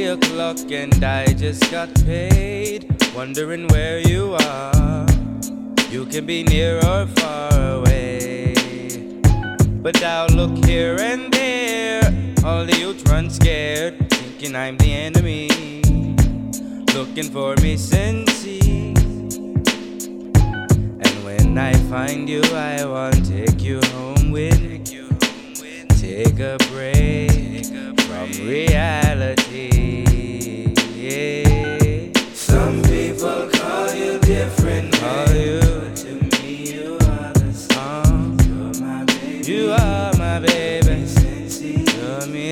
o'clock and I just got paid. Wondering where you are. You can be near or far away, but I'll look here and there. All the youth run scared, thinking I'm the enemy, looking for me sincere. And when I find you, I want to take you home with me. Take a break from reality. Yeah. Some people call you different, call you, but to me you are the same. You're my baby. You are my baby.